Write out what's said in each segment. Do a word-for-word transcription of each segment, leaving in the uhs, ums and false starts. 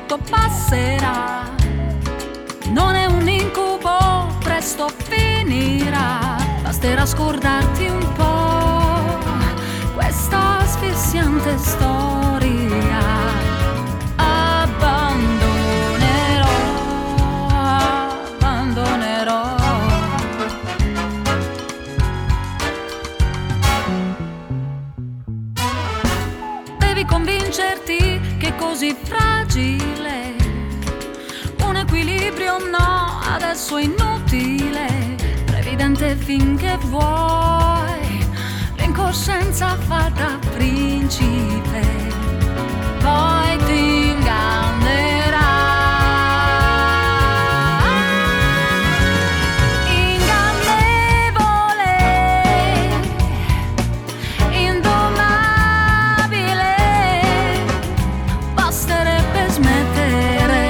tutto passerà. Non è un incubo, presto finirà. Basterà scordarti un po' questa asfissiante storia. Abbandonerò, abbandonerò. Devi convincerti che è così fragile. Un equilibrio no, adesso è inutile. Previdente finché vuoi, l'incoscienza fa da principe, poi ti ingannerà. Ingannevole, indomabile, basterebbe smettere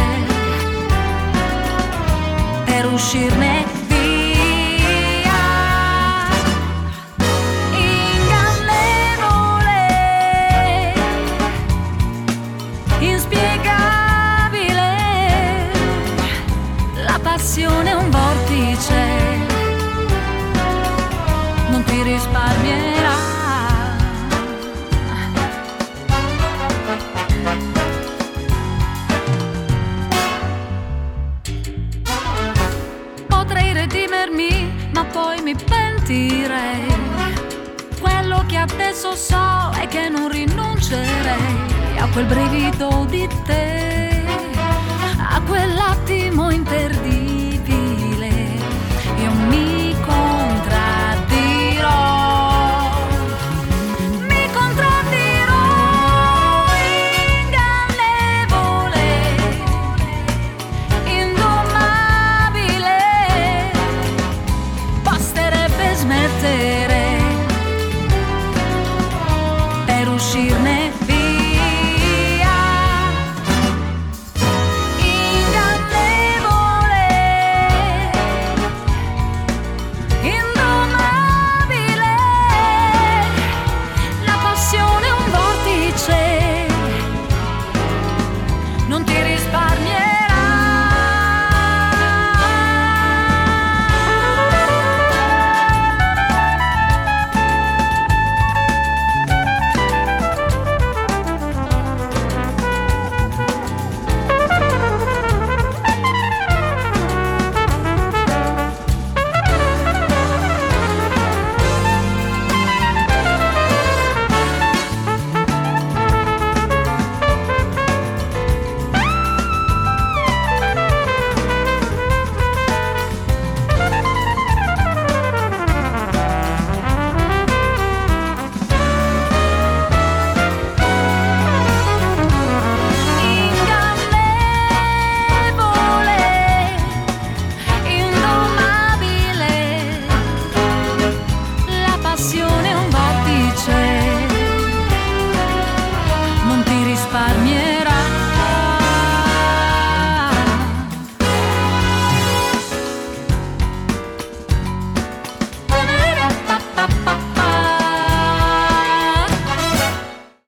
per uscirne via. Ingannevole, inspiegabile, la passione è un vortice, non ti risparmierà. Potrei redimermi, ma poi mi pentirei. Quello che adesso so è che non rinuncerei a quel brivido di te, a quell'attimo interdetto